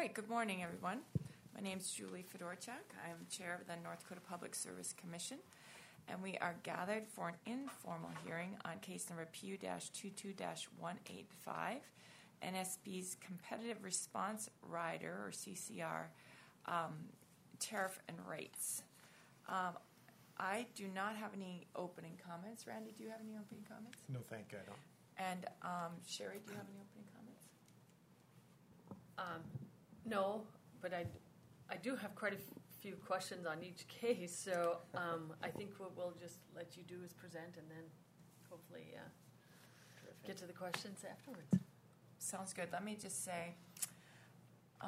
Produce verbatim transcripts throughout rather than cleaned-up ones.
right, good morning, everyone. My name is Julie Fedorchak. I'm chair of the North Dakota Public Service Commission, and we are gathered for an informal hearing on case number P U twenty-two dash one eighty-five, N S B's Competitive Response Rider, or C C R, um, tariff and rates. Um, I do not have any opening comments. Randy, do you have any opening comments? No, thank you, I don't. And um, Sherry, do you have any opening comments? Um, no, but I, I do have quite a f- few questions on each case, so um, I think what we'll just let you do is present and then hopefully uh, get to the questions afterwards. Sounds good. Let me just say, uh,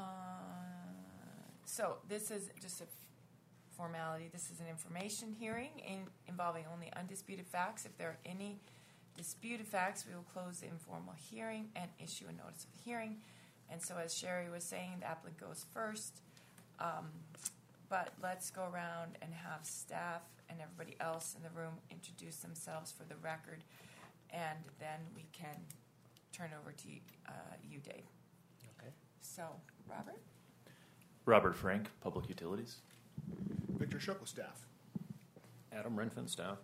so this is just a f- formality. This is an information hearing in, involving only undisputed facts. If there are any disputed facts, we will close the informal hearing and issue a notice of hearing. And so as Sherry was saying, the applicant goes first. Um, but let's go around and have staff and everybody else in the room introduce themselves for the record, and then we can turn over to uh, you, Dave. Okay. So, Robert? Robert Frank, Public Utilities. Victor Shuckle, staff. Adam Renfin, staff.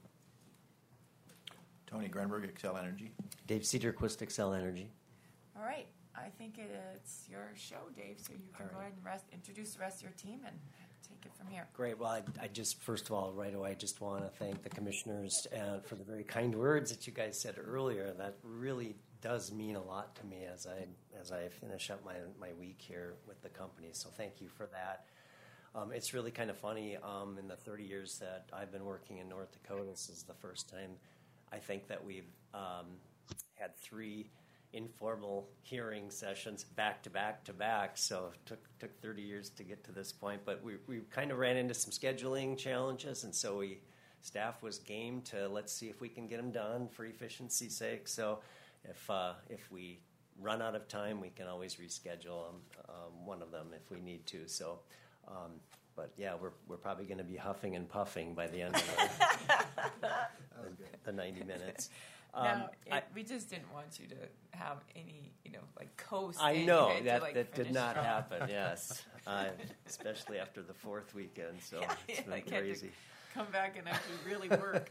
Tony Grenberg, Xcel Energy. Dave Cedarquist, Xcel Energy. All right. I think it's your show, Dave, so you can All go right. ahead and rest, introduce the rest of your team and take it from here. Great. Well, I, I just, first of all, right away, I just want to thank the commissioners uh, for the very kind words that you guys said earlier. That really does mean a lot to me as I as I finish up my, my week here with the company. So thank you for that. Um, it's really kind of funny. Um, in the thirty years that I've been working in North Dakota, this is the first time I think that we've um, had three informal hearing sessions back to back to back. So it took took thirty years to get to this point, but we we kind of ran into some scheduling challenges, and so we staff was game to let's see if we can get them done for efficiency's sake. So if uh, if we run out of time, we can always reschedule um, um, one of them if we need to. So. Um, but yeah, we're we're probably going to be huffing and puffing by the end of the, the, the ninety minutes. Um, now, it, I, we just didn't want you to have any, you know, like coast. I in. know You had to, that like, that did finish not strong. happen. Yes, uh, especially after the fourth weekend. So Yeah, it's been like, had to crazy. Come back and actually really work.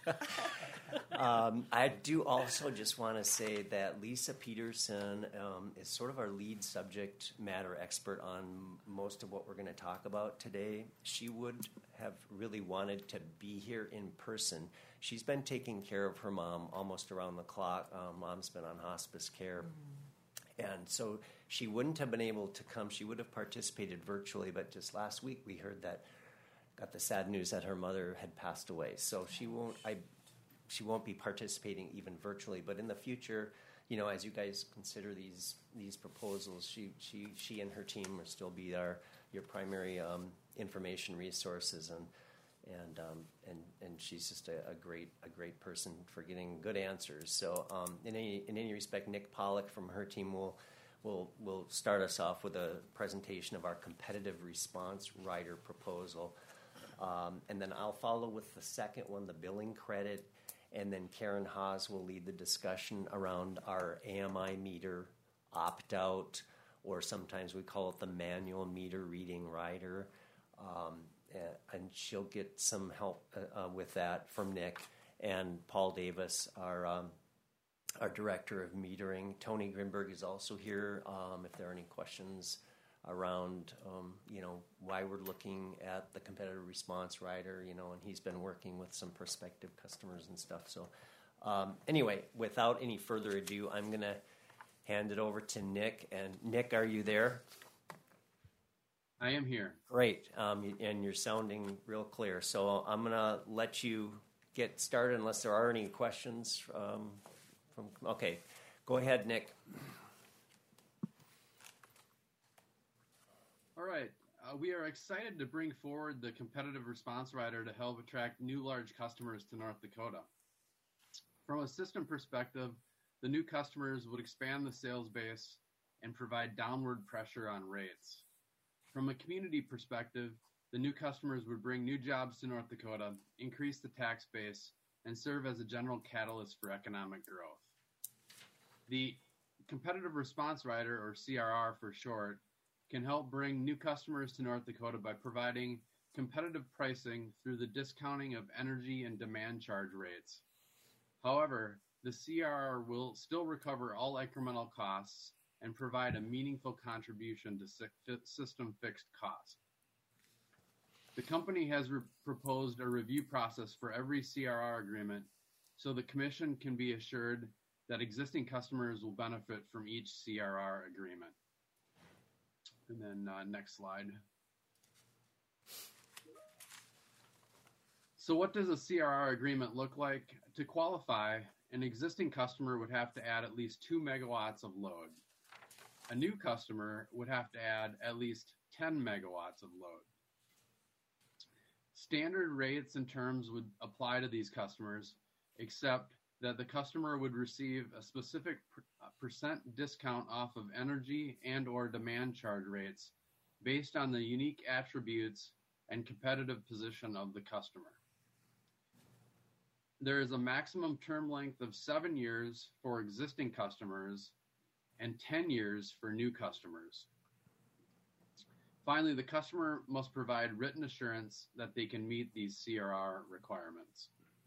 um, I do also just want to say that Lisa Peterson um, is sort of our lead subject matter expert on most of what we're going to talk about today. She would have really wanted to be here in person. She's been taking care of her mom almost around the clock. Um, mom's been on hospice care. Mm. And so she wouldn't have been able to come. She would have participated virtually, but just last week we heard that got the sad news that her mother had passed away. So she won't I she won't be participating even virtually, but in the future, you know, as you guys consider these these proposals, she she she and her team will still be our your primary um, information resources, and and um, and and she's just a, a great a great person for getting good answers. So um, in any in any respect, Nick Pollock from her team will will will start us off with a presentation of our competitive response rider proposal. Um, and then I'll follow with the second one, the billing credit, and then Karen Haas will lead the discussion around our A M I meter opt-out, or sometimes we call it the manual meter reading rider, um, and she'll get some help uh, uh, with that from Nick. And Paul Davis, our um, our director of metering. Tony Grimberg is also here um, if there are any questions around, um, you know, why we're looking at the competitive response rider, you know, and he's been working with some prospective customers and stuff. So um, anyway, without any further ado, I'm going to hand it over to Nick. And Nick, are you there? I am here. Great. Um, and you're sounding real clear. So I'm going to let you get started unless there are any questions. Um, from Okay, go ahead, Nick. All right. Uh, we are excited to bring forward the competitive response rider to help attract new large customers to North Dakota. From a system perspective, the new customers would expand the sales base and provide downward pressure on rates. From a community perspective, the new customers would bring new jobs to North Dakota, increase the tax base, and serve as a general catalyst for economic growth. The competitive response rider, or C R R for short, can help bring new customers to North Dakota by providing competitive pricing through the discounting of energy and demand charge rates. However, the C R R will still recover all incremental costs and provide a meaningful contribution to system fixed cost. The company has re- proposed a review process for every C R R agreement so the Commission can be assured that existing customers will benefit from each C R R agreement. And then uh, next slide. So what does a C R R agreement look like? To qualify, an existing customer would have to add at least two megawatts of load. A new customer would have to add at least ten megawatts of load. Standard rates and terms would apply to these customers, except that the customer would receive a specific percent discount off of energy and or demand charge rates based on the unique attributes and competitive position of the customer. There is a maximum term length of seven years for existing customers and ten years for new customers. Finally, the customer must provide written assurance that they can meet these C R R requirements.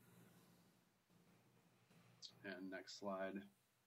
And next slide.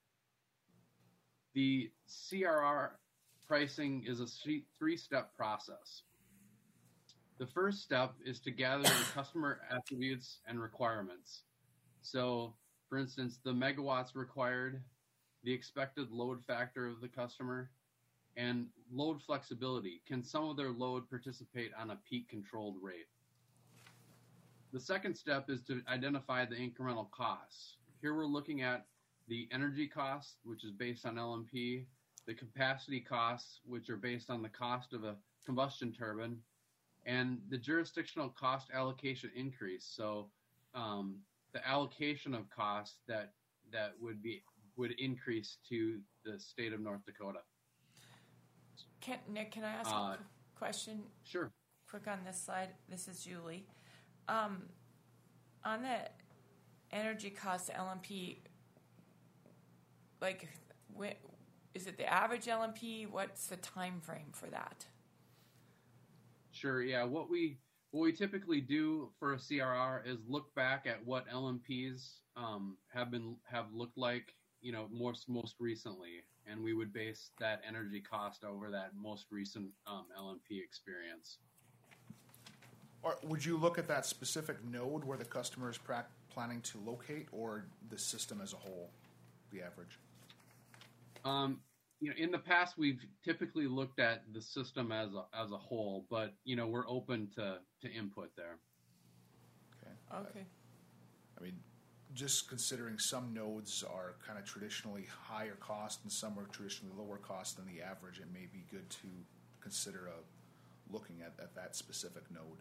The C R R pricing is a three-step process. The first step is to gather the customer attributes and requirements. So, for instance, the megawatts required, the expected load factor of the customer, and load flexibility. Can some of their load participate on a peak controlled rate? The second step is to identify the incremental costs. Here we're looking at the energy costs, which is based on L M P, the capacity costs, which are based on the cost of a combustion turbine, and the jurisdictional cost allocation increase. So um, the allocation of costs that that would be would increase to the state of North Dakota. Can, Nick, can I ask uh, a question? Sure. Quick on this slide. This is Julie. Um, on the energy cost L M P, like, when, is it the average L M P? What's the time frame for that? Sure. Yeah. What we what we typically do for a C R R is look back at what L M Ps um, have been have looked like, you know, most most recently, and we would base that energy cost over that most recent um, L M P experience. Or would you look at that specific node where the customer is pra- planning to locate, or the system as a whole, the average? Um, you know, in the past, we've typically looked at the system as a, as a whole, but you know, we're open to, to input there. Okay. Okay. I mean, just considering some nodes are kind of traditionally higher cost and some are traditionally lower cost than the average, it may be good to consider a, looking at, at that specific node.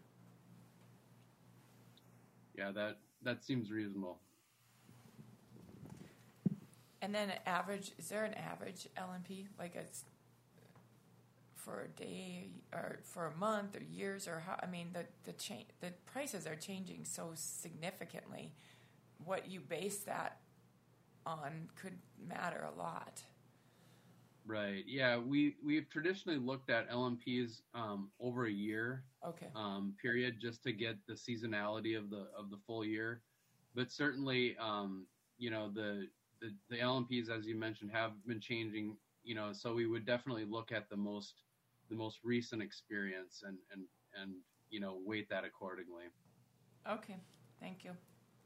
Yeah, that, that seems reasonable. And then an average, is there an average L M P, like it's for a day or for a month or years, or how? I mean, the the cha- the prices are changing so significantly. What you base that on could matter a lot. Right. Yeah, we we've traditionally looked at L M Ps um, over a year Okay. um, period just to get the seasonality of the of the full year, but certainly, um, you know, the The, the L M Ps, as you mentioned, have been changing, you know, so we would definitely look at the most the most recent experience and, and, and you know, weight that accordingly. Okay, thank you.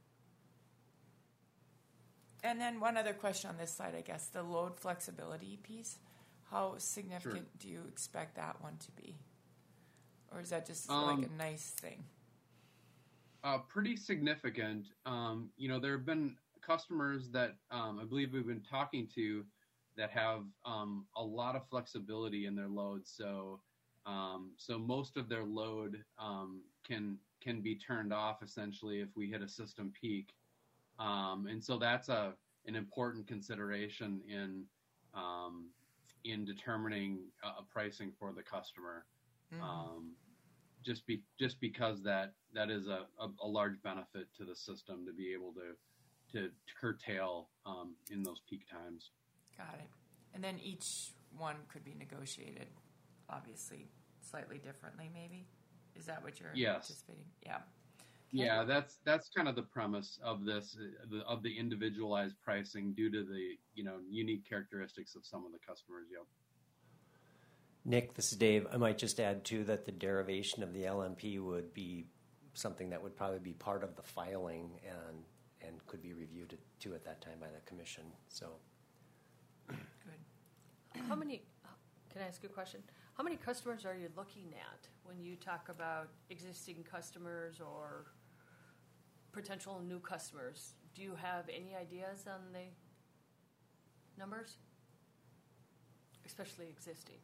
And then one other question on this side, I guess, the load flexibility piece. How significant Sure. do you expect that one to be? Or is that just Um, like a nice thing? Uh, pretty significant. Um, you know, there have been customers that um, I believe we've been talking to that have um, a lot of flexibility in their load. So, um, so most of their load um, can can be turned off essentially if we hit a system peak, um, and so that's a an important consideration in um, in determining uh, pricing for the customer. Mm-hmm. Um, just be just because that that is a, a, a large benefit to the system to be able to. To, to curtail um, in those peak times. Got it. And then each one could be negotiated obviously slightly differently, maybe? Is that what you're Yes. anticipating? Yeah. Yeah, that's that's kind of the premise of this uh, the, of the individualized pricing due to the you know unique characteristics of some of the customers. Yep. Nick, this is Dave. I might just add too that the derivation of the L M P would be something that would probably be part of the filing and and could be reviewed too at that time by the commission. So, Good. How many, can I ask you a question? How many customers are you looking at when you talk about existing customers or potential new customers? Do you have any ideas on the numbers? Especially existing.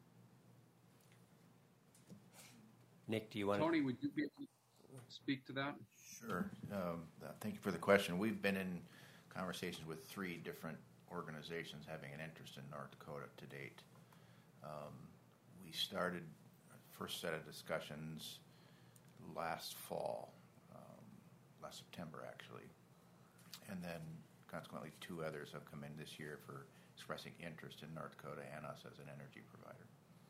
Nick, do you want Tony, would you be able to speak to that? Sure. Um, uh, thank you for the question. We've been in conversations with three different organizations having an interest in North Dakota to date. Um, we started first set of discussions last fall, um, last September actually, and then consequently two others have come in this year for expressing interest in North Dakota and us as an energy provider.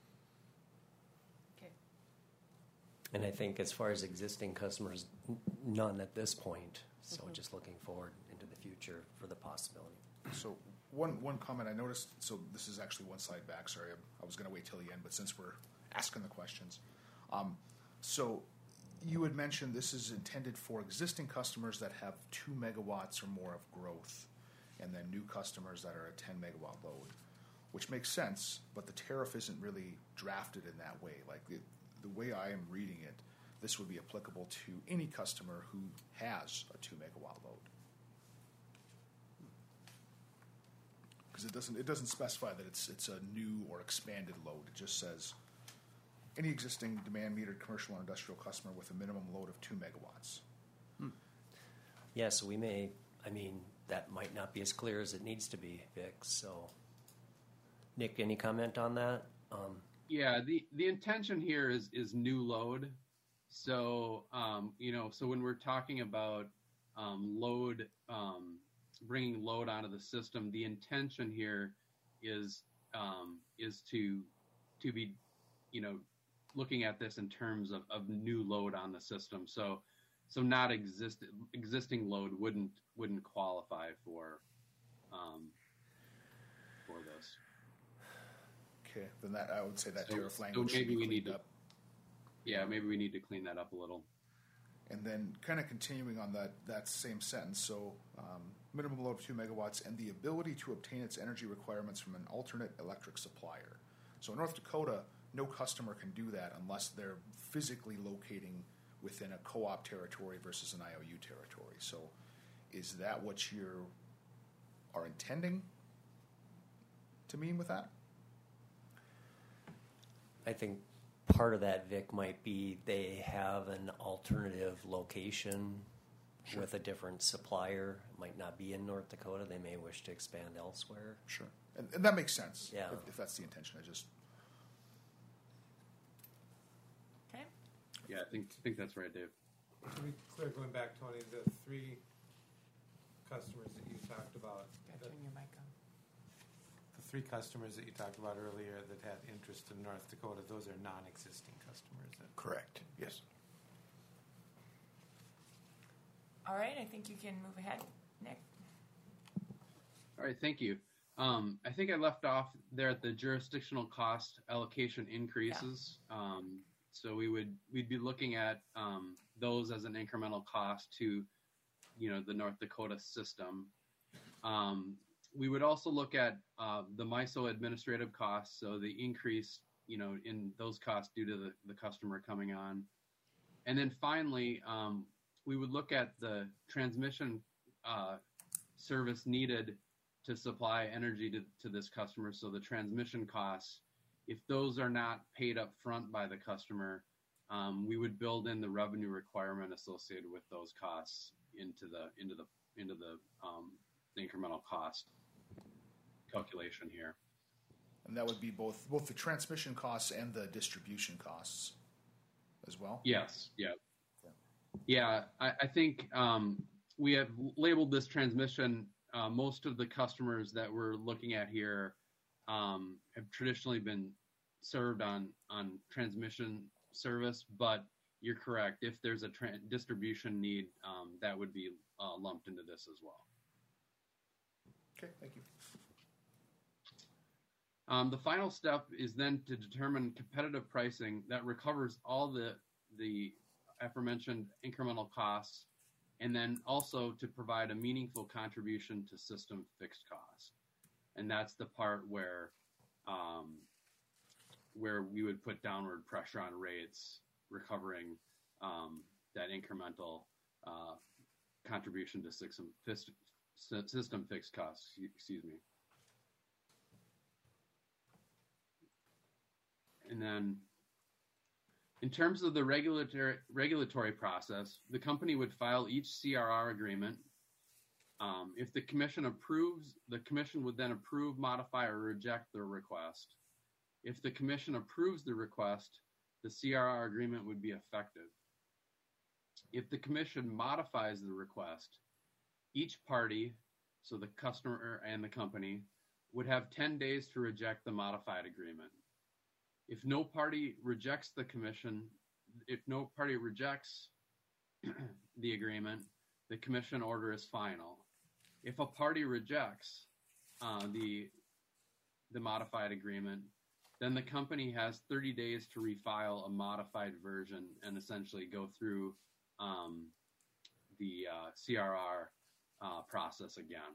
Okay. And I think as far as existing customers, n- none at this point. So Mhm. just looking forward into the future for the possibility. So one one comment I noticed. So this is actually one slide back. Sorry, I, I was going to wait till the end, but since we're asking the questions, um, so you had mentioned this is intended for existing customers that have two megawatts or more of growth, and then new customers that are a ten megawatt load, which makes sense. But the tariff isn't really drafted in that way. Like the, the way I am reading it, this would be applicable to any customer who has a two megawatt load. Because it doesn't it doesn't specify that it's it's a new or expanded load. It just says any existing demand metered commercial or industrial customer with a minimum load of two megawatts. Yeah, so we may, I mean, that might not be as clear as it needs to be, Vic. So, Nick, any comment on that? Um, Yeah, the, the intention here is is new load. So, um, you know, so when we're talking about um, load, um, bringing load onto the system, the intention here is um, is to to be, you know, looking at this in terms of, of new load on the system. So, so not exist existing load wouldn't wouldn't qualify for um, for this. Okay, then that I would say that So- tariff so language should maybe be we cleaned need to- up. Yeah, maybe we need to clean that up a little. And then kind of continuing on that, that same sentence, so um, minimum load of two megawatts and the ability to obtain its energy requirements from an alternate electric supplier. So in North Dakota, no customer can do that unless they're physically locating within a co-op territory versus an I O U territory. So is that what you are intending to mean with that? I think part of that, Vic, might be they have an alternative location Sure. with a different supplier. It might not be in North Dakota. They may wish to expand elsewhere. Sure. And, and that makes sense, Yeah. if, if that's the intention. I just, Okay. Yeah, I think I think that's right, Dave. To be clear, going back, Tony, the three customers that you talked about, Gotta the, turn your mic on. the three customers that you talked about earlier that had interest in North Dakota, those are non-existing customers. That, Correct. Yes. All right, I think you can move ahead, Nick. All right, thank you. Um, I think I left off there at the jurisdictional cost allocation increases. Um, so we would we'd be looking at um, those as an incremental cost to, you know, the North Dakota system. Um, we would also look at uh, the M I S O administrative costs, so the increase, you know, in those costs due to the, the customer coming on. And then finally, um, we would look at the transmission uh, service needed to supply energy to, to this customer. So the transmission costs, if those are not paid up front by the customer, um, we would build in the revenue requirement associated with those costs into the into the into the, um, the incremental cost calculation here. and that would be both both the transmission costs and the distribution costs as well? Yes, yeah. Yeah, I, I think um, we have labeled this transmission. Uh, most of the customers that we're looking at here um, have traditionally been served on, on transmission service, but you're correct. If there's a tra- distribution need, um, that would be uh, lumped into this as well. Okay, thank you. Um, the final step is then to determine competitive pricing that recovers all the the aforementioned incremental costs, and then also to provide a meaningful contribution to system fixed cost. And that's the part where um, where we would put downward pressure on rates, recovering um, that incremental uh, contribution to system, system fixed costs. Excuse me. And then in terms of the regulatory regulatory process, the company would file each C R R agreement. Um, if the commission approves, the commission would then approve, modify, or reject the request. If the commission approves the request, the C R R agreement would be effective. If the commission modifies the request, each party, so the customer and the company, would have ten days to reject the modified agreement. If no party rejects the commission, if no party rejects the agreement, the commission order is final. If a party rejects uh, the the modified agreement, then the company has thirty days to refile a modified version and essentially go through um, the uh, C R R uh, process again.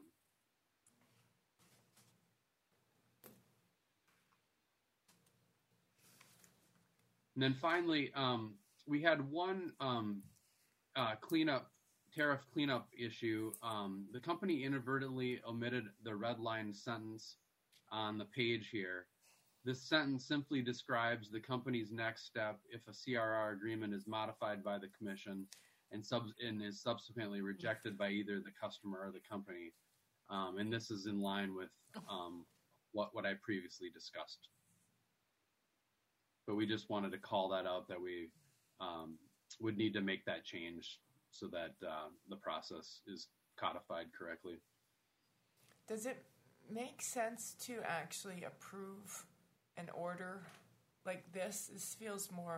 And then finally, um, we had one um, uh, cleanup, tariff cleanup issue. Um, the company inadvertently omitted the red line sentence on the page here. This sentence simply describes the company's next step if a C R R agreement is modified by the commission and, sub- and is subsequently rejected by either the customer or the company. Um, and this is in line with um, what, what I previously discussed. But we just wanted to call that out, that we um, would need to make that change so that uh, the process is codified correctly. Does it make sense to actually approve an order like this? This feels more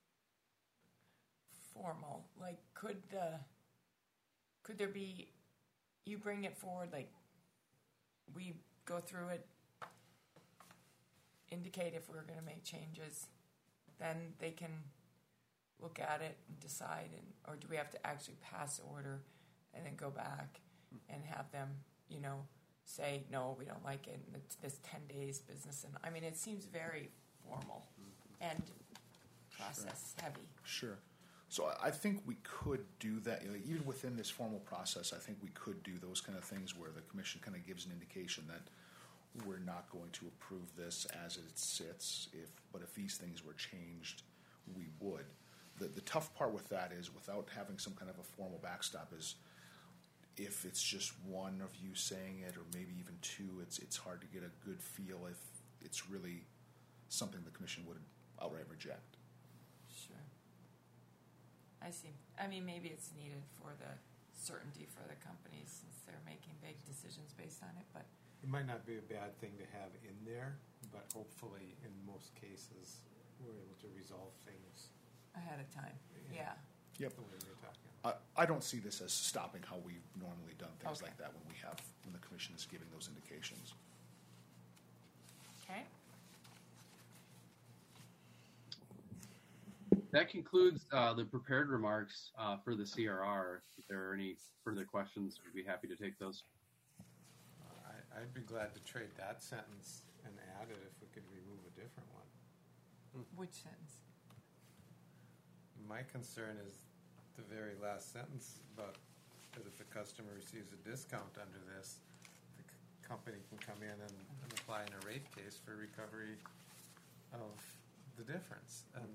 formal. Like, could the could there be, you bring it forward, like we go through it, indicate if we're going to make changes, then they can look at it and decide, and or do we have to actually pass order and then go back and have them, you know, say, no, we don't like it, and it's this ten days business, and I mean, it seems very formal and process Sure. heavy. Sure. So I- I think we could do that, you know, even within this formal process. I think we could do those kind of things where the commission kind of gives an indication that we're not going to approve this as it sits, if but if these things were changed, we would. The, the tough part with that is, without having some kind of a formal backstop, is if it's just one of you saying it, or maybe even two, it's it's hard to get a good feel if it's really something the commission would outright reject. Sure. I see. I mean, maybe it's needed for the certainty for the companies since they're making big decisions based on it, but It might not be a bad thing to have in there, but hopefully in most cases we're able to resolve things ahead of time. Yeah. Yep. the way you're talking. I, I don't see this as stopping how we've normally done things Okay. like that when we have when the commission is giving those indications. Okay. That concludes uh, the prepared remarks uh, for the C R R. If there are any further questions, we'd be happy to take those. Uh, I, I'd be glad to trade that sentence and add it if we could remove a different one. Which sentence? My concern is the very last sentence about that if the customer receives a discount under this, the c- company can come in and, and apply in a rate case for recovery of the difference. And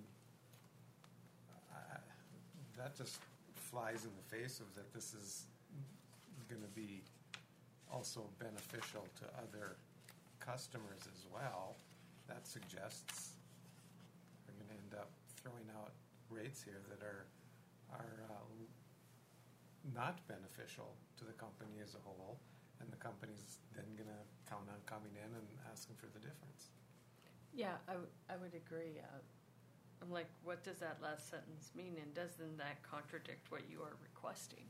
I, that just flies in the face of that this is going to be also beneficial to other customers as well. That suggests we're going to end up throwing out rates here that are are uh, not beneficial to the company as a whole, and the company's then going to count on coming in and asking for the difference. Yeah, I, w- I would agree. Uh, I'm like, what does that last sentence mean, and doesn't that contradict what you are requesting?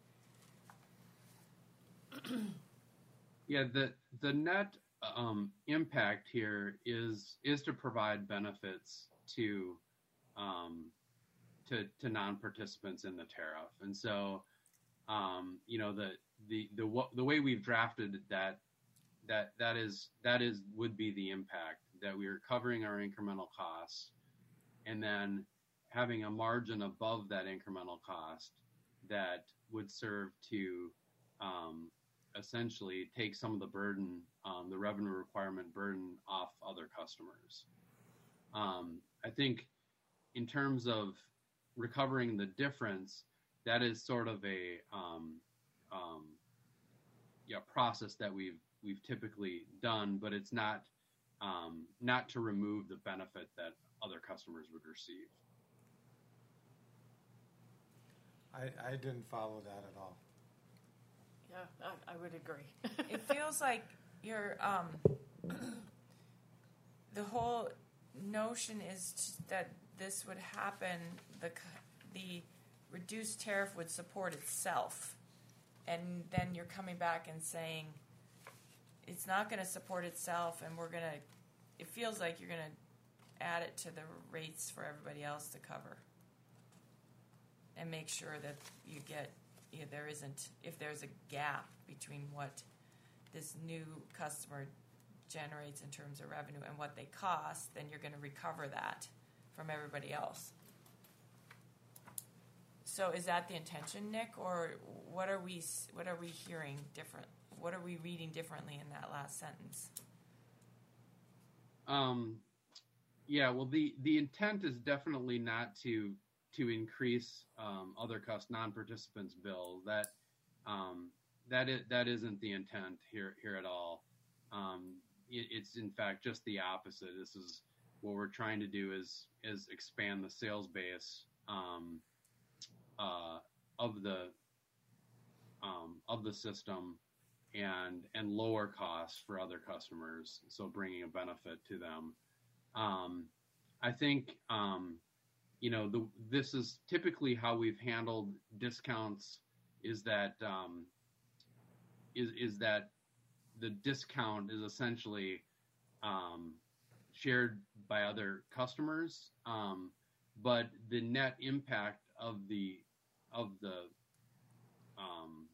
Yeah, the the net um, impact here is is to provide benefits to um, to to non-participants in the tariff, and so um, you know the the the the way we've drafted that that that is that is would be the impact, that we are covering our incremental costs, and then having a margin above that incremental cost that would serve to um, essentially take some of the burden, um, the revenue requirement burden, off other customers. Um, I think in terms of recovering the difference, that is sort of a um, um, yeah process that we've we've typically done, but it's not um, not to remove the benefit that other customers would receive. I, I didn't follow that at all. Yeah, I, I would agree. It feels like you're, um, the whole notion is that this would happen, the, the reduced tariff would support itself. And then you're coming back and saying, it's not going to support itself, and we're going to, it feels like you're going to add it to the rates for everybody else to cover. And make sure that you get, you know, there isn't, if there's a gap between what this new customer generates in terms of revenue and what they cost, then you're going to recover that from everybody else. So is that the intention, Nick, or what are we what are we hearing different? What are we reading differently in that last sentence? Um, yeah, well, the, the intent is definitely not to to increase um, other cost non-participants' bill. That um, that is, that isn't the intent here here at all. Um, it, it's in fact just the opposite. This is what we're trying to do is is expand the sales base um, uh, of the um, of the system and and lower costs for other customers. So bringing a benefit to them. Um, I think. Um, You know, the, this is typically how we've handled discounts. Is that um, is is that the discount is essentially um, shared by other customers, um, but the net impact of the of the um,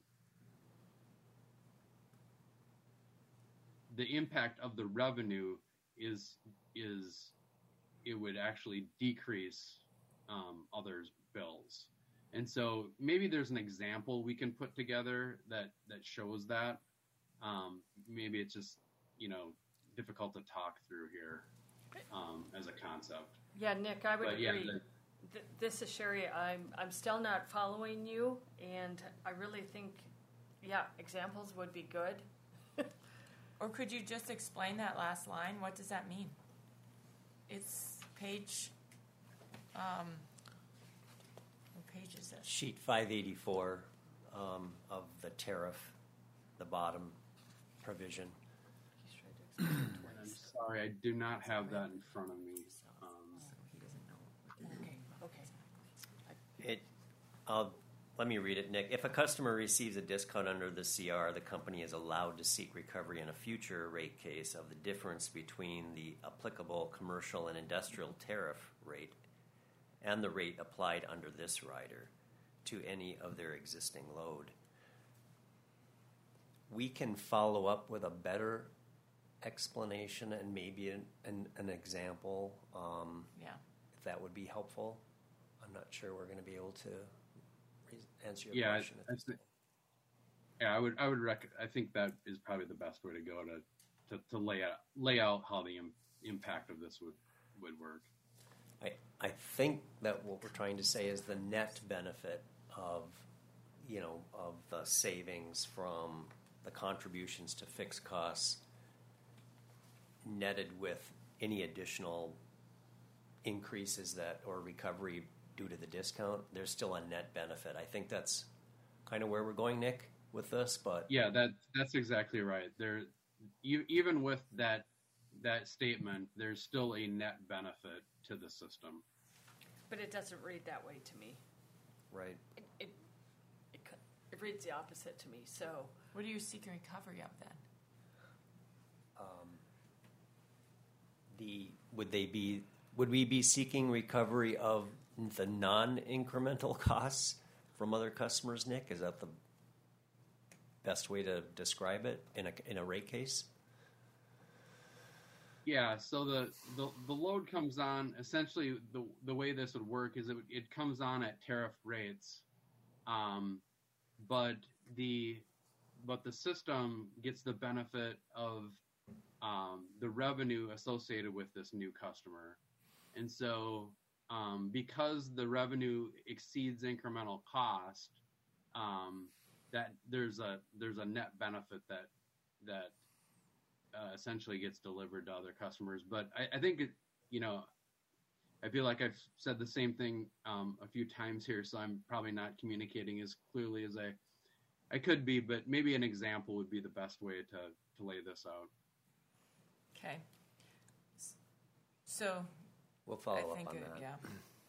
the impact of the revenue is is it would actually decrease Um, others' bills. And so maybe there's an example we can put together that, that shows that. Um, maybe it's just, you know, difficult to talk through here um, as a concept. Yeah, Nick, I would But, agree. yeah, the- Th- this is Sherry. I'm I'm still not following you, and I really think, yeah, examples would be good. Or could you just explain that last line? What does that mean? It's page. Um, what page is this? Sheet five eighty-four um, of the tariff, the bottom provision. I'm sorry, I do not have that in front of me. Um, Okay. It, I'll, let me read it, Nick. If a customer receives a discount under the C R, the company is allowed to seek recovery in a future rate case of the difference between the applicable commercial and industrial tariff rate and the rate applied under this rider to any of their existing load. We can follow up with a better explanation and maybe an, an, an example, um, Yeah. if that would be helpful. I'm not sure we're going to be able to re- answer your yeah, I, question. I think, yeah, I would, I would rec- I think that is probably the best way to go to, to, to lay out, lay out how the im- impact of this would, would work. I, I think that what we're trying to say is the net benefit of, you know, of the savings from the contributions to fixed costs netted with any additional increases that or recovery due to the discount, there's still a net benefit. I think that's kind of where we're going, Nick, with this. But yeah, that that's exactly right. There, you, even with that that statement, there's still a net benefit to the system. But it doesn't read that way to me. Right. It, it, it, co- it reads the opposite to me, so. What are you seeking recovery of then? Um, the would they be? Would we be seeking recovery of the non-incremental costs from other customers, Nick? Is that the best way to describe it in a in a rate case? Yeah, so the, the, the load comes on, essentially the, the way this would work is it, it comes on at tariff rates, um, but the but the system gets the benefit of um, the revenue associated with this new customer. And so um, because the revenue exceeds incremental cost, um, that there's a there's a net benefit that that Uh, essentially gets delivered to other customers. But I, I think, it, you know, I feel like I've said the same thing um, a few times here, so I'm probably not communicating as clearly as I, I could be, but maybe an example would be the best way to, to lay this out. Okay. So We'll follow I up think on it, that. yeah.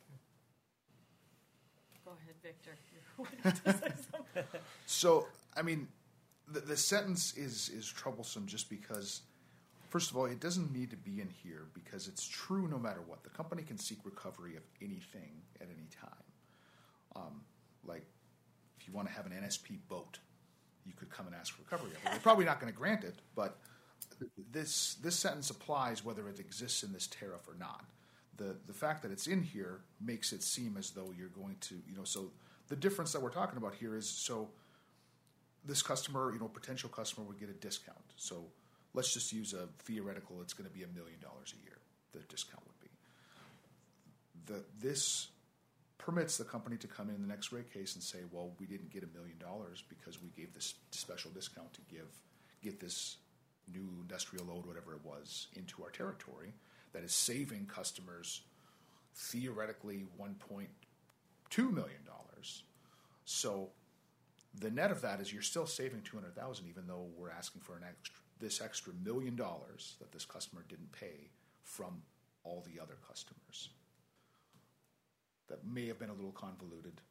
Go ahead, Victor. You wanted to say something. So, I mean, the, the sentence is, is troublesome just because, first of all, it doesn't need to be in here because it's true no matter what. The company can seek recovery of anything at any time. Um, like, if you want to have an N S P boat, you could come and ask for recovery of it. They're probably not going to grant it, but this this sentence applies whether it exists in this tariff or not. The the fact that it's in here makes it seem as though you're going to, you know, so the difference that we're talking about here is, so this customer, you know, potential customer would get a discount. So let's just use a theoretical, it's going to be a million dollars a year, the discount would be. The, this permits the company to come in the next rate case and say, well, we didn't get a million dollars because we gave this special discount to give get this new industrial load, whatever it was, into our territory that is saving customers theoretically one point two million dollars. So the net of that is you're still saving two hundred thousand dollars even though we're asking for an extra, this extra million dollars that this customer didn't pay from all the other customers. That may have been a little convoluted.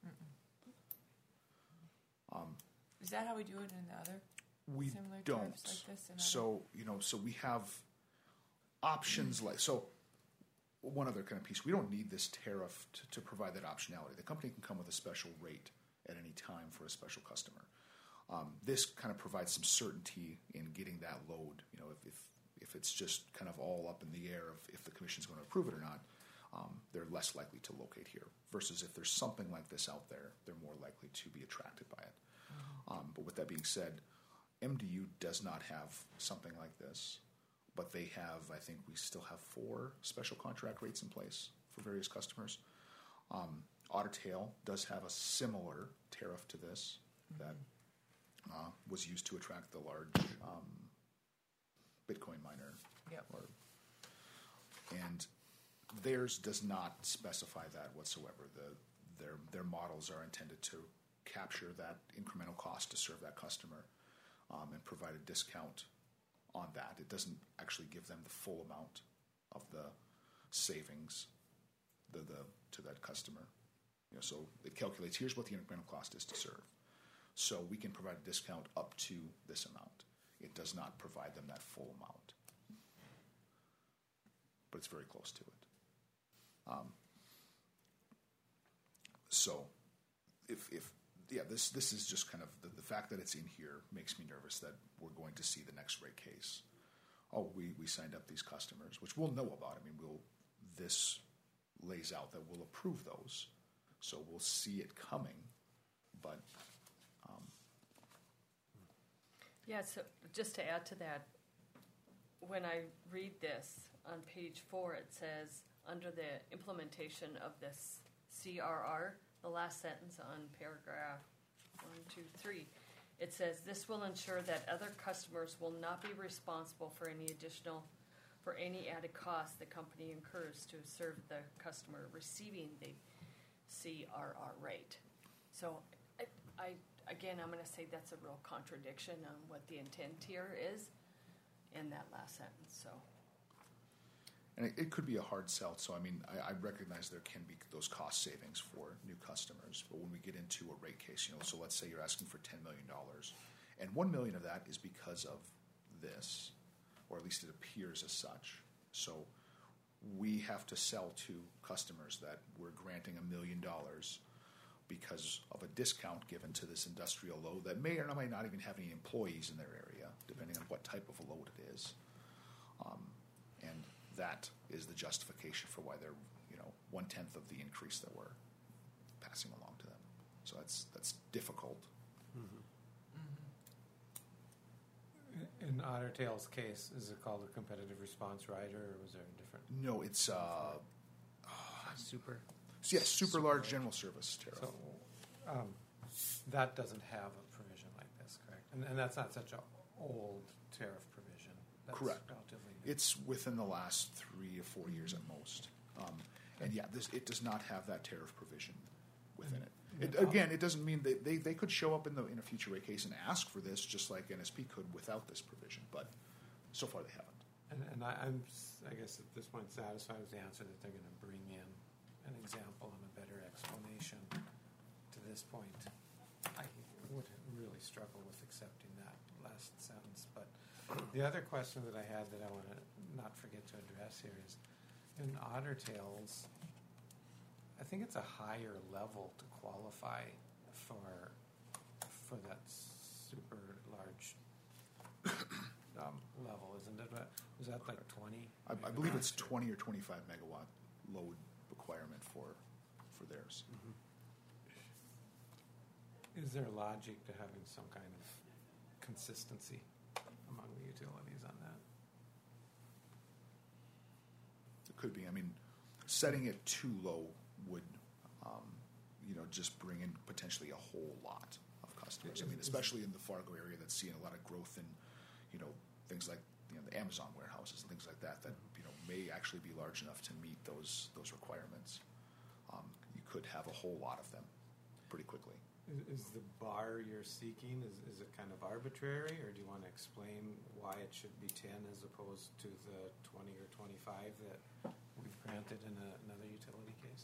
Um, Is that how we do it in the other we similar don't. tariffs like this? in other- So, you know, so we have options like, so one other kind of piece, we don't need this tariff to, to provide that optionality. The company can come with a special rate at any time for a special customer. Um, this kind of provides some certainty in getting that load. You know, if, if, if it's just kind of all up in the air of if the commission's going to approve it or not, um, they're less likely to locate here. Versus if there's something like this out there, they're more likely to be attracted by it. Um, but with that being said, M D U does not have something like this, but they have, I think we still have four special contract rates in place for various customers. Um, Otter Tail does have a similar tariff to this that uh, was used to attract the large um, Bitcoin miner. Yep. Or, and theirs does not specify that whatsoever. The, their, their models are intended to capture that incremental cost to serve that customer um, and provide a discount on that. It doesn't actually give them the full amount of the savings the, the, to that customer. You know, so it calculates, here's what the incremental cost is to serve. So we can provide a discount up to this amount. It does not provide them that full amount. But it's very close to it. Um, so if, if yeah, this this is just kind of the, the fact that it's in here makes me nervous that we're going to see the next rate case. Oh, we, we signed up these customers, which we'll know about. I mean, we'll this lays out that we'll approve those, so we'll see it coming. But um, Yeah, so just to add to that, when I read this on page four, it says under the implementation of this C R R, the last sentence on paragraph one, two, three, it says this will ensure that other customers will not be responsible for any additional, for any added cost the company incurs to serve the customer receiving the C R R rate. So I, I again, I'm going to say that's a real contradiction on what the intent here is in that last sentence. So and it, it could be a hard sell. So I mean, I, I recognize there can be those cost savings for new customers, but when we get into a rate case, you know, so let's say you're asking for ten million dollars, and one million of that is because of this, or at least it appears as such. So we have to sell to customers that we're granting a million dollars because of a discount given to this industrial load that may or may not even have any employees in their area, depending on what type of a load it is. Um, and that is the justification for why they're, you know, one tenth of the increase that we're passing along to them. So that's that's difficult. In Otter Tail's case, is it called a competitive response rider, or was there a different? No, it's uh, Super. yes, super large general service tariff. So um, that doesn't have a provision like this, correct? And, and that's not such an old tariff provision. That's Correct. Relatively new. It's within the last three to four years at most. Um, and yeah, this, it does not have that tariff provision within it. It, again, it doesn't mean that they, they could show up in the in a future rate case and ask for this, just like N S P could without this provision. But so far, they haven't. And, and I, I'm, s- I guess at this point, satisfied with the answer that they're going to bring in an example and a better explanation. To this point, I would really struggle with accepting that last sentence. But the other question that I had that I want to not forget to address here is, in Otter Tails, I think it's a higher level to qualify for for that super large um, level, isn't it? Was that like twenty? I, I believe it's twenty or twenty-five megawatt load requirement for for theirs. Is there logic to having some kind of consistency among the utilities on that? It could be. I mean, setting it too low would, um, you know, just bring in potentially a whole lot of customers. I mean, especially in the Fargo area that's seeing a lot of growth in, you know, things like, you know, the Amazon warehouses and things like that that, you know, may actually be large enough to meet those those requirements. Um, you could have a whole lot of them pretty quickly. Is, is the bar you're seeking, is, is it kind of arbitrary, or do you want to explain why it should be ten as opposed to the twenty or twenty-five that we've granted in a, another utility case?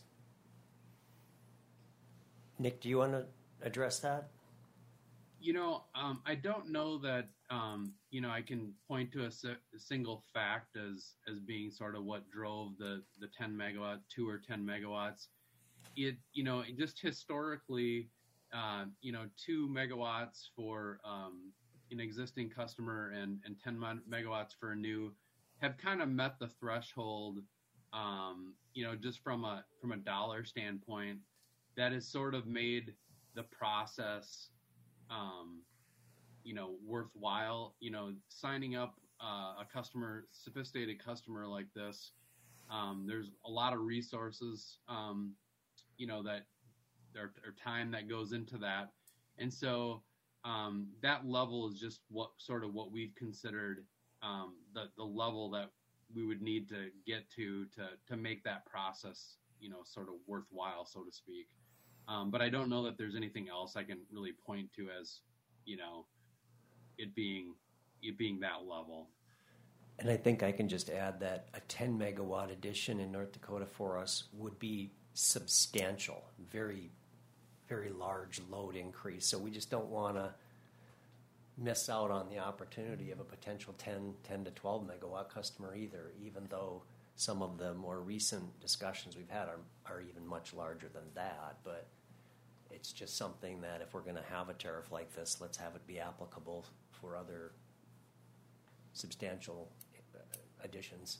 Nick, do you want to address that? You know, um, I don't know that, um, you know, I can point to a, si- a single fact as as being sort of what drove the, the ten megawatt, two or ten megawatts. It, you know, just historically, uh, you know, two megawatts for um, an existing customer and, and ten megawatts for a new have kind of met the threshold, um, you know, just from a from a dollar standpoint, that has sort of made the process, um, you know, worthwhile. You know, signing up uh, a customer, sophisticated customer like this, um, there's a lot of resources, um, you know, that there are time that goes into that, and so um, that level is just what sort of what we've considered um, the the level that we would need to get to to to make that process, you know, sort of worthwhile, so to speak. Um, but I don't know that there's anything else I can really point to as, you know, it being it being that level. And I think I can just add that a ten megawatt addition in North Dakota for us would be substantial, very, very large load increase. So we just don't want to miss out on the opportunity of a potential ten, ten to twelve megawatt customer either, even though some of the more recent discussions we've had are, are even much larger than that. But it's just something that if we're going to have a tariff like this, let's have it be applicable for other substantial additions.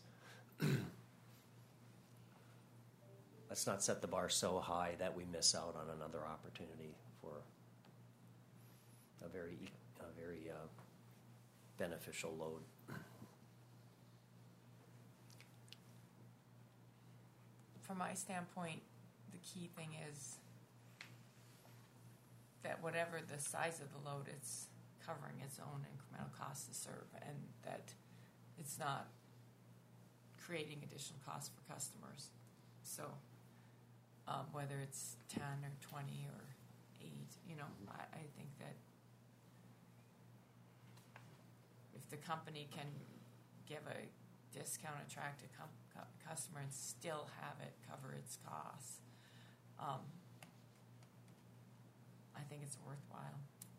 Let's not set the bar so high that we miss out on another opportunity for a very, a very uh, beneficial load. From my standpoint, the key thing is that whatever the size of the load, it's covering its own incremental cost to serve, and that it's not creating additional costs for customers. So um, whether it's ten or twenty or eight, you know, I, I think that if the company can give a discount attract a com- cu- customer and still have it cover its costs. Um, I think it's worthwhile.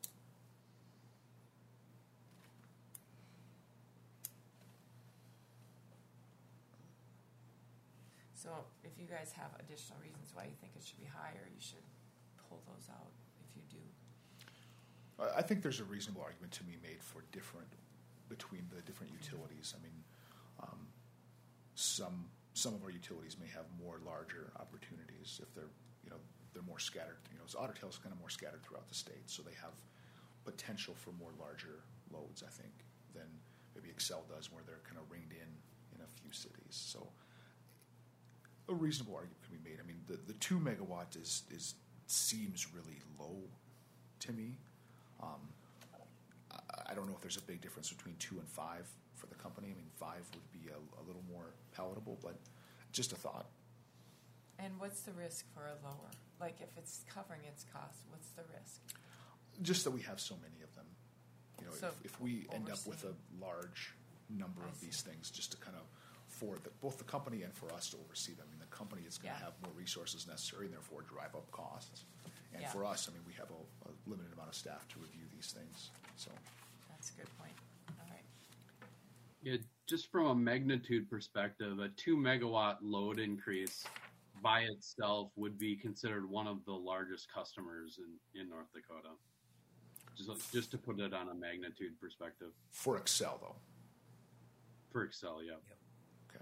So if you guys have additional reasons why you think it should be higher, you should pull those out if you do. I I think there's a reasonable argument to be made for different, between the different utilities. I mean, um, some, some of our utilities may have more larger opportunities if they're, you know, they're more scattered. You know, so Otter Tail's kind of more scattered throughout the state, so they have potential for more larger loads, I think, than maybe Excel does, where they're kind of ringed in in a few cities. So a reasonable argument can be made. I mean, the, the two megawatt is, is seems really low to me. Um, I, I don't know if there's a big difference between two and five for the company. I mean, five would be a, a little more palatable, but just a thought. And what's the risk for a lower? Like if it's covering its costs, what's the risk? Just that we have so many of them. You know, So if, if we end up with a overseeing. large number I of see. these things, just to kind of for the, both the company and for us to oversee them. I mean, the company is going to Yeah. have more resources necessary and therefore drive up costs. And Yeah. for us, I mean, we have a, a limited amount of staff to review these things. So That's a good point. All right. Yeah, just from a magnitude perspective, a two megawatt load increase by itself would be considered one of the largest customers in, in North Dakota. Just, just to put it on a magnitude perspective. for Excel, though. For Excel, yeah. Okay.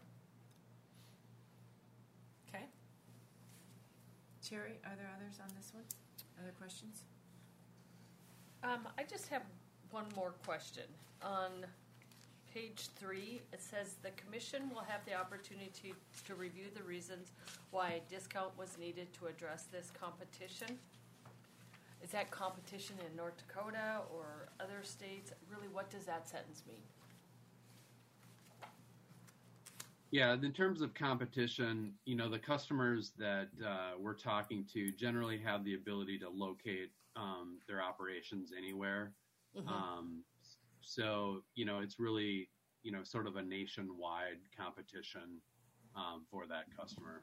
Okay. Terry, are there others on this one? Other questions? Um, I just have one more question. On page three, it says the commission will have the opportunity to review the reasons why a discount was needed to address this competition. Is that competition in North Dakota or other states? Really, what does that sentence mean? Yeah, in terms of competition, you know, the customers that uh, we're talking to generally have the ability to locate um, their operations anywhere. Mhm. Um, so, you know, it's really, you know, sort of a nationwide competition um, for that customer.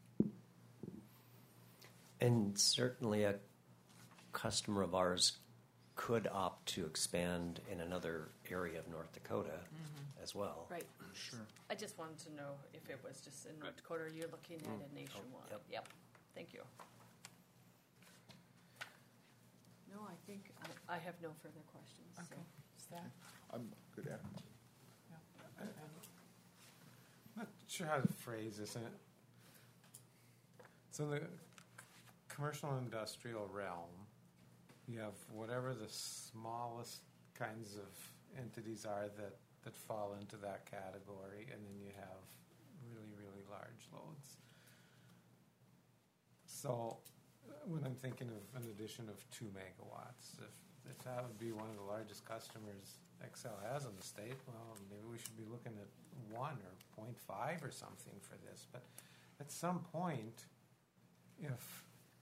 And certainly a customer of ours could opt to expand in another area of North Dakota as well. Right. Sure. I just wanted to know if it was just in North Dakota or you're looking at it nationwide. yep. Yep. Thank you. No, I think I, I have no further questions. so. Okay. Staff? I'm good at it. No. I'm not sure how to phrase this. And so in the c- commercial and industrial realm, you have whatever the smallest kinds of entities are that, that fall into that category, and then you have really, really large loads. So uh, when I'm thinking of an addition of two megawatts, if, if that would be one of the largest customers Excel has in the state, well, maybe we should be looking at one or point five or something for this. But at some point, if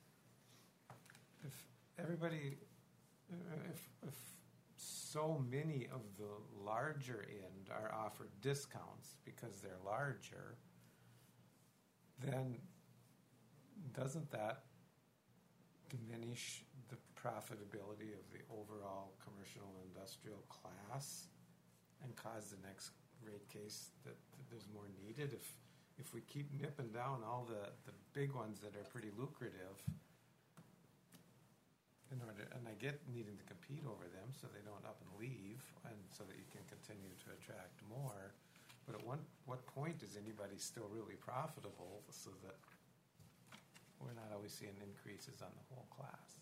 if everybody, if if so many of the larger end are offered discounts because they're larger, then doesn't that diminish the profitability of the overall commercial and industrial class and cause the next rate case that, that there's more needed? If if we keep nipping down all the, the big ones that are pretty lucrative, in order, and I get needing to compete over them so they don't up and leave, and so that you can continue to attract more. But at one what point is anybody still really profitable so that we're not always seeing increases on the whole class?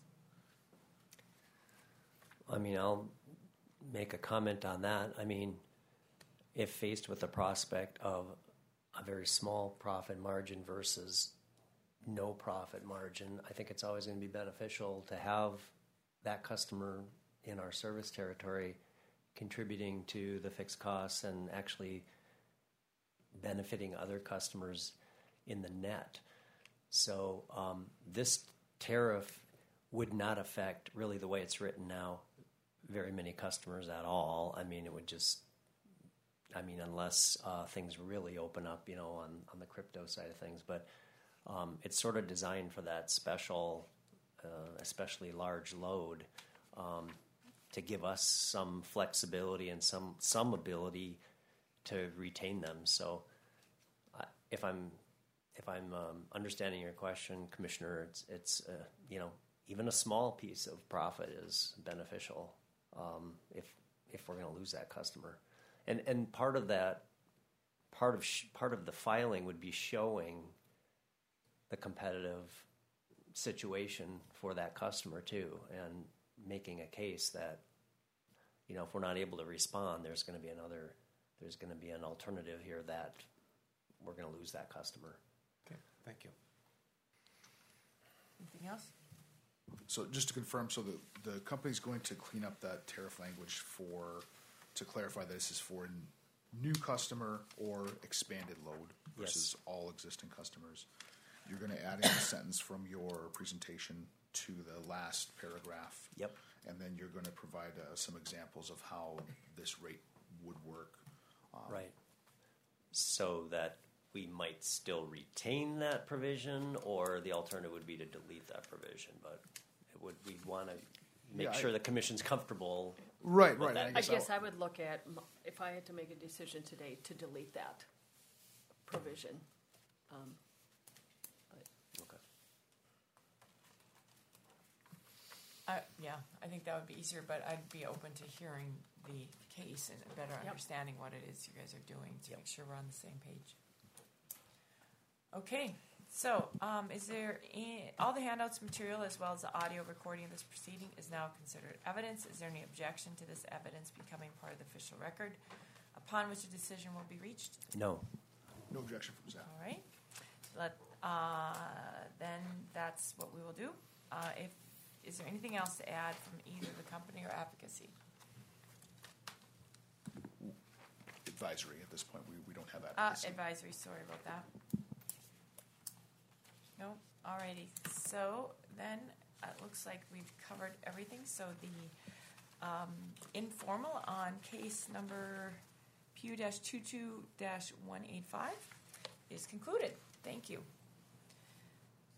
I mean, I'll make a comment on that. I mean, if faced with the prospect of a very small profit margin versus no profit margin, I think it's always going to be beneficial to have that customer in our service territory contributing to the fixed costs and actually benefiting other customers in the net. So um, this tariff would not affect, really the way it's written now, very many customers at all. I mean, it would just, I mean, unless uh, things really open up, you know, on, on the crypto side of things. But um, it's sort of designed for that special, uh, especially large load, um, to give us some flexibility and some some ability to retain them. So, uh, if I'm if I'm um, understanding your question, Commissioner, it's it's uh, you know, even a small piece of profit is beneficial um, if if we're going to lose that customer. And and part of that, part of sh- part of the filing would be showing the competitive situation for that customer too, and making a case that, you know, if we're not able to respond, there's going to be another, there's going to be an alternative here that we're going to lose that customer. Okay, thank you. Anything else? So just to confirm, so the, the company's going to clean up that tariff language for, to clarify that this is for n- new customer or expanded load versus all existing customers. You're going to add in a sentence from your presentation to the last paragraph. Yep. And then you're going to provide uh, some examples of how this rate would work. Um, Right. So that we might still retain that provision, or the alternative would be to delete that provision. But it would, we'd want to make Yeah, I- sure the commission's comfortable. Right, with right. that. I I guess, guess I'll- I would look at, m- if I had to make a decision today, to delete that provision. Um, but Okay. Uh, yeah, I think that would be easier, but I'd be open to hearing the case and better Yep. understanding what it is you guys are doing to Yep. make sure we're on the same page. Okay, so um, is there any, all the handouts material as well as the audio recording of this proceeding is now considered evidence. Is there any objection to this evidence becoming part of the official record upon which a decision will be reached? No. no objection from Zach. All right. Let, uh, then that's what we will do. Uh, if, is there anything else to add from either the company or advocacy? Advisory at this point. We, we don't have Uh, advocacy. advisory, sorry about that. No, alrighty. So then uh, it looks like we've covered everything. So the um, informal on case number P U twenty-two dash one eighty-five is concluded. Thank you.